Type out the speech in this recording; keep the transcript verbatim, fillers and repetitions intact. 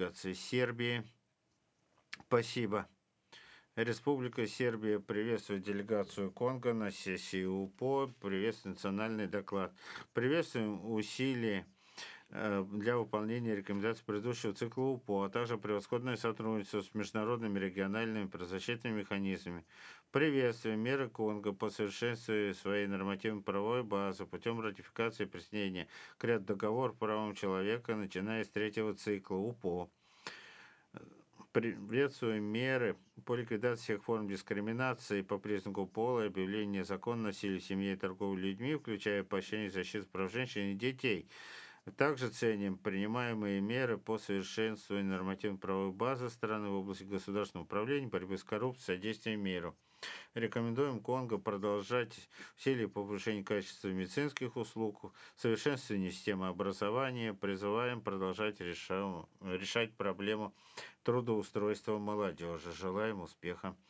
делегации Сербии. Спасибо. Республика Сербия приветствует делегацию Конго на сессии УПО, приветствует национальный доклад. Приветствуем усилия э, для выполнения рекомендаций предыдущего цикла УПО, а также превосходное сотрудничество с международными региональными правозащитными механизмами. Приветствуем меры Конго по совершенствованию своей нормативно-правовой базы путем ратификации и присоединения к ряду договоров по правам человека, начиная с третьего цикла УПО. Приветствуем меры по ликвидации всех форм дискриминации по признаку пола и объявлению незаконного насилия в семье и торговли людьми, включая поощрение и защиту прав женщин и детей. Также ценим принимаемые меры по совершенствованию нормативно-правовой базы страны в области государственного управления, борьбы с коррупцией, содействия миру. Рекомендуем Конго продолжать усилия по повышению качества медицинских услуг, совершенствованию системы образования. Призываем продолжать реша- решать проблему трудоустройства молодежи. Желаем успеха.